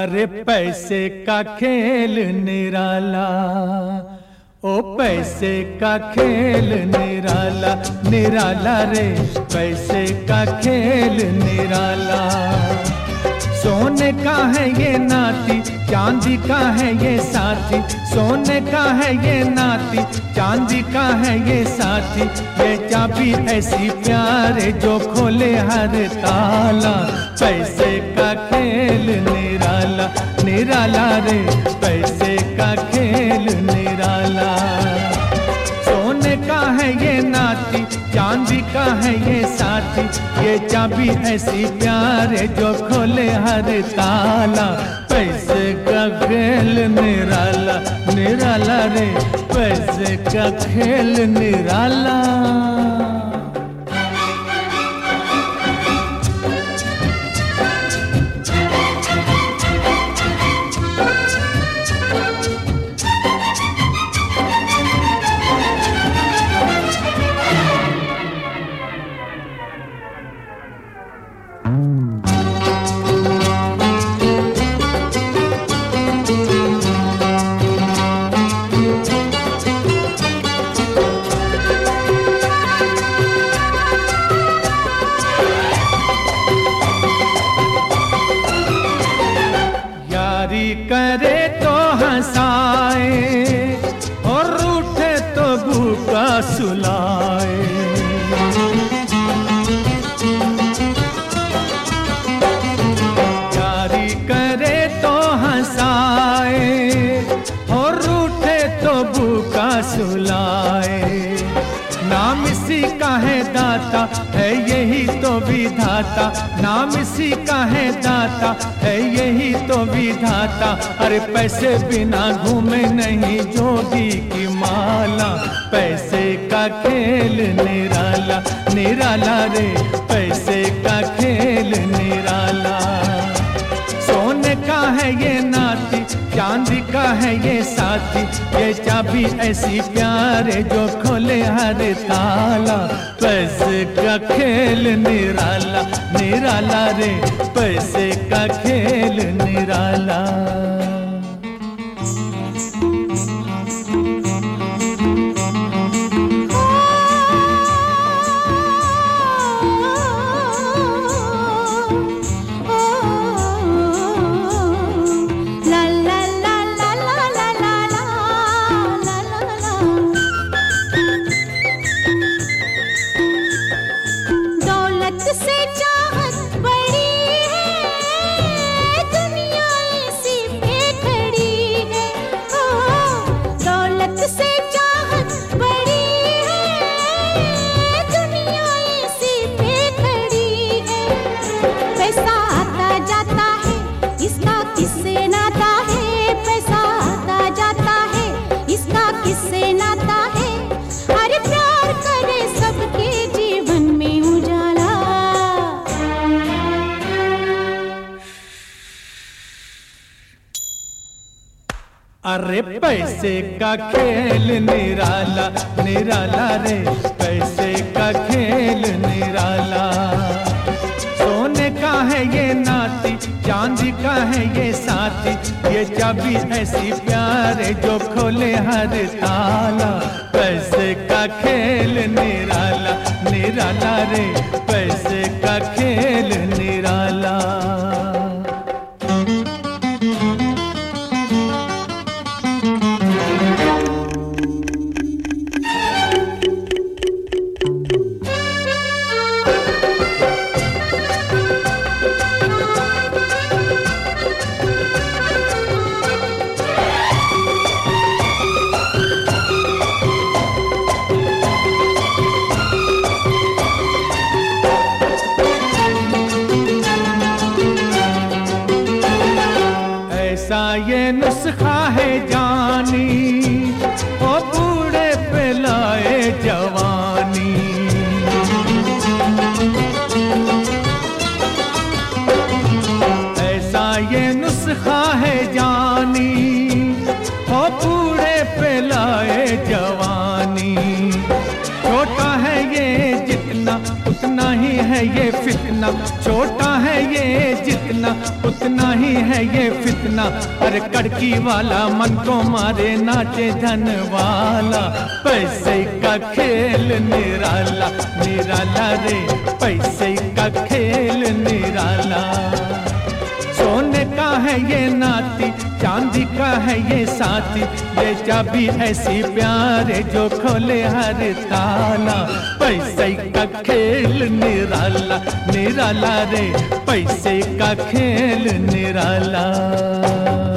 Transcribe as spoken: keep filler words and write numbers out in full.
अरे पैसे का खेल निराला, ओ पैसे का खेल निराला, निराला रे पैसे का खेल निराला। सोने का है ये नाती, चांदी का है ये साथी, सोने का है ये नाती, चांदी का है ये साथी। ये चाबी ऐसी प्यारे जो खोले हर ताला, पैसे का खेल निराला, निराला रे पैसे का खेल निराला। सोने का है ये नाती, चांदी का है ये साथी, ये चाबी ऐसी प्यारे जो खोले हर ताला, पैसे का खेल निराला, निराला रे पैसे का खेल निराला। करे तो हंसाए और रूठे तो भूखा सुलाए। यारी करे तो हंसाए और रूठे तो भूखा सुलाए। नाम इसी का है दाता, है यही तो विधाता, नाम इसी का है दाता, है यही तो विधाता। अरे पैसे बिना घूमे नहीं जोगी की माला, पैसे का खेल निराला, निराला रे पैसे का खेल निराला। सोने का है ये नाती, चांदी का है ये साथी, ये चाबी ऐसी प्यारे जो खोले हर ताला, पैसे का खेल निराला, निराला रे पैसे का खेल निराला। अरे पैसे का खेल निराला, निराला रे पैसे का खेल निराला। सोने का है ये नाती, चांदी का है ये साथी, ये चाबी ऐसी प्यारे जो खोले हर ताला, पैसे का खेल निराला, निराला रे पैसे का खेल निराला। है ये फितना, छोटा है ये जितना उतना ही है ये फितना। अरे कड़की वाला मन को मारे नाचे धन वाला, पैसे का खेल निराला निराला रे, पैसे का खेल निराला। सोने का है ये नाती, चांदी का है ये साथी, ये चाबी ऐसी प्यारे जो खोले हर ताला। पैसे का खेल निराला निराला रे, पैसे का खेल निराला।